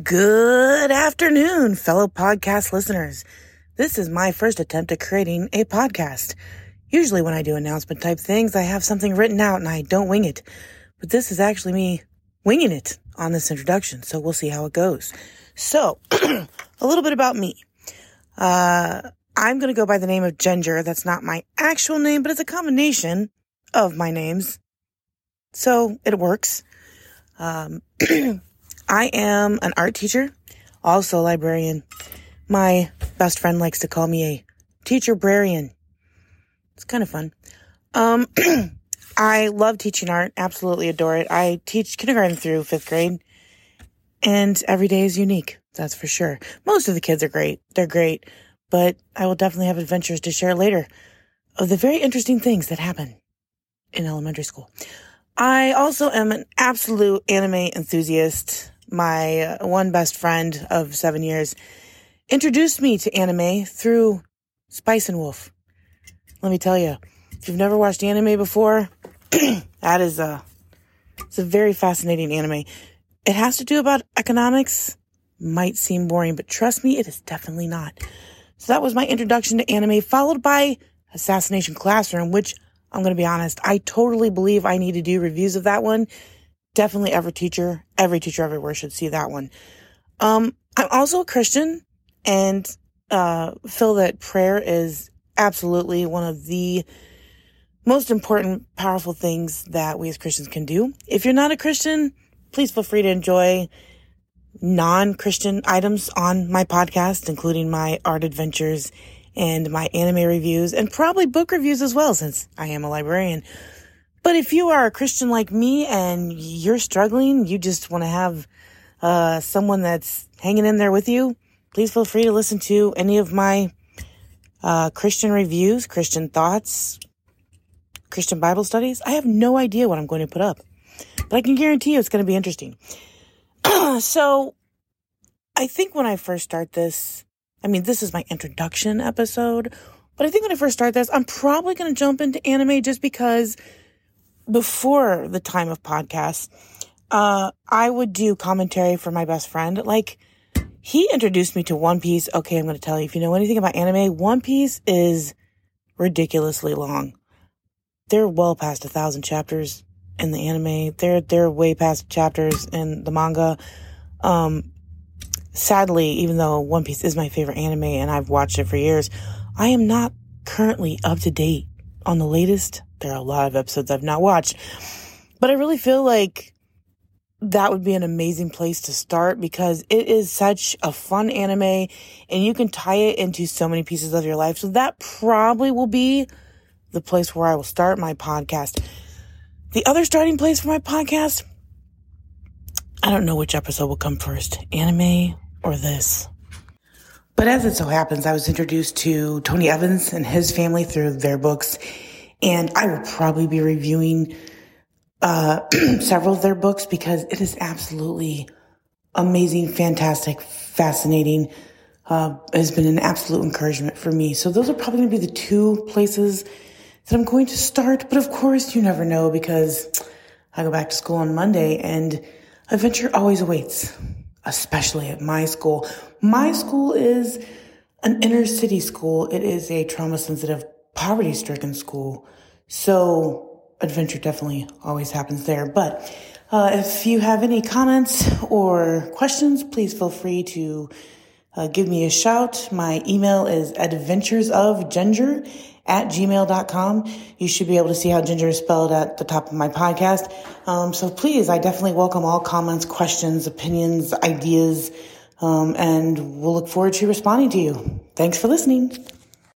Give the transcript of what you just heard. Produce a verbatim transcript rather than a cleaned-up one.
Good afternoon, fellow podcast listeners. This is my first attempt at creating a podcast. Usually when I do announcement type things, I have something written out and I don't wing it. But this is actually me winging it on this introduction, so we'll see how it goes. So, a little bit about me. Uh, I'm going to go by the name of Ginger. That's not my actual name, but it's a combination of my names. So, it works. Um... I am an art teacher, also a librarian. My best friend likes to call me a teacher-brarian. It's kind of fun. Um, I love teaching art, absolutely adore it. I teach kindergarten through fifth grade, and every day is unique, that's for sure. Most of the kids are great, they're great, but I will definitely have adventures to share later of the very interesting things that happen in elementary school. I also am an absolute anime enthusiast. My one best friend of seven years introduced me to anime through Spice and Wolf. Let me tell you, if you've never watched anime before, that is a, it's a very fascinating anime. It has to do about economics. Might seem boring, but trust me, it is definitely not. So that was my introduction to anime, followed by Assassination Classroom, which I'm going to be honest, I totally believe I need to do reviews of that one. Definitely every teacher, every teacher everywhere should see that one. Um, I'm also a Christian and uh, feel that prayer is absolutely one of the most important, powerful things that we as Christians can do. If you're not a Christian, please feel free to enjoy non-Christian items on my podcast, including my art adventures and my anime reviews and probably book reviews as well, since I am a librarian. But if you are a Christian like me and you're struggling, you just want to have uh, someone that's hanging in there with you, please feel free to listen to any of my uh, Christian reviews, Christian thoughts, Christian Bible studies. I have no idea what I'm going to put up, but I can guarantee you it's going to be interesting. So I think when I first start this, I mean, this is my introduction episode, but I think when I first start this, I'm probably going to jump into anime just because before the time of podcasts, uh, I would do commentary for my best friend. Like, he introduced me to One Piece. Okay, I'm going to tell you, if you know anything about anime, One Piece is ridiculously long. They're well past a thousand chapters in the anime. They're, they're way past chapters in the manga. Um, sadly, even though One Piece is my favorite anime and I've watched it for years, I am not currently up to date on the latest. There are a lot of episodes I've not watched, but I really feel like that would be an amazing place to start because it is such a fun anime and you can tie it into so many pieces of your life. So that probably will be the place where I will start my podcast. The other starting place for my podcast, I don't know which episode will come first, anime or this. But as it so happens, I was introduced to Tony Evans and his family through their books. And I will probably be reviewing uh, several of their books because it is absolutely amazing, fantastic, fascinating. Uh, has been an absolute encouragement for me. So those are probably going to be the two places that I'm going to start. But of course, you never know because I go back to school on Monday and adventure always awaits, especially at my school. My school is an inner city school. It is a trauma-sensitive, poverty-stricken school. So adventure definitely always happens there. But uh, if you have any comments or questions, please feel free to uh, give me a shout. My email is adventuresofginger at gmail dot com. You should be able to see how Ginger is spelled at the top of my podcast. Um, so please, I definitely welcome all comments, questions, opinions, ideas, um, and we'll look forward to responding to you. Thanks for listening.